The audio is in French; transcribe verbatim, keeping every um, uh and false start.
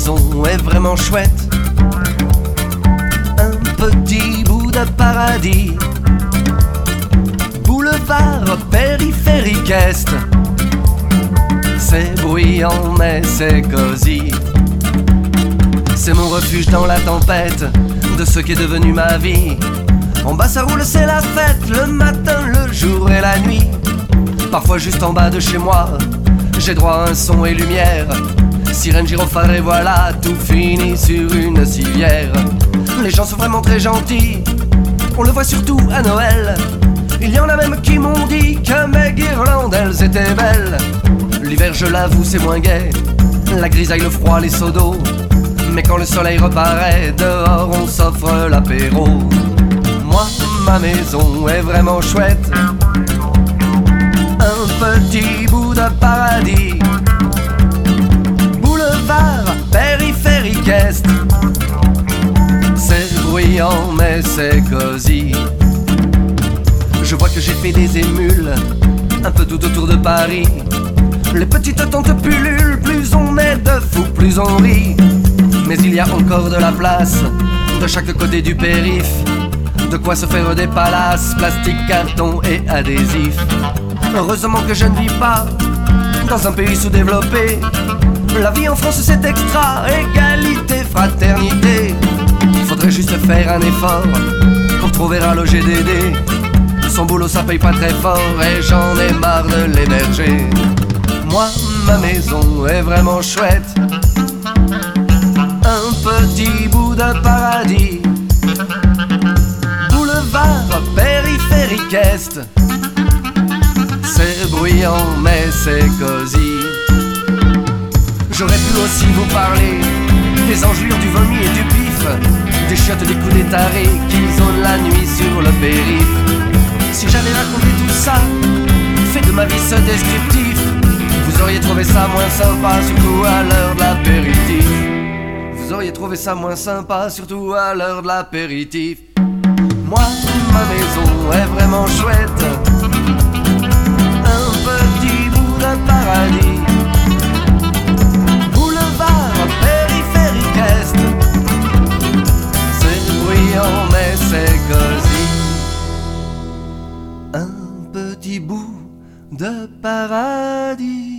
maison est vraiment chouette. Un petit bout de paradis. Boulevard périphérique est. C'est bruyant mais c'est cosy. C'est mon refuge dans la tempête de ce qui est devenu ma vie. En bas ça roule, c'est la fête, le matin, le jour et la nuit. Parfois juste en bas de chez moi, j'ai droit à un son et lumière. Sirène, gyrophare et voilà, tout finit sur une civière. Les gens sont vraiment très gentils, on le voit surtout à Noël. Il y en a même qui m'ont dit que mes guirlandes, elles étaient belles. L'hiver, je l'avoue, c'est moins gai, la grisaille, le froid, les seaux d'eau. Mais quand le soleil reparaît, dehors on s'offre l'apéro. Moi, ma maison est vraiment chouette. Un petit bout de paradis. Boulevard périphérique est. C'est bruyant mais c'est cosy. Je vois que j'ai fait des émules un peu tout autour de Paris. Les petites tantes pullulent, plus on est de fous, plus on rit. Mais il y a encore de la place de chaque côté du périph'. De quoi se faire des palaces, plastique, carton et adhésif. Heureusement que je ne vis pas dans un pays sous-développé. La vie en France c'est extra, égalité, fraternité. Il faudrait juste faire un effort pour trouver un loger Dédé. Son boulot ça paye pas très fort et j'en ai marre de l'héberger. Moi, ma maison est vraiment chouette. Un petit bout de paradis. Boulevard périphérique est. C'est bruyant mais c'est cosy. J'aurais pu aussi vous parler des engelures, du vomi et du pif, des chiottes, des coups des tarés qui zonent la nuit sur le périph'. Si j'avais raconté tout ça, fait de ma vie ce descriptif, vous auriez trouvé ça moins sympa, surtout à l'heure de l'apéritif. Vous auriez trouvé ça moins sympa, surtout à l'heure de l'apéritif. Moi, ma maison est vraiment chouette. Un petit bout de paradis. Boulevard périphérique est. C'est bruyant mais c'est cosy. Un petit bout de paradis.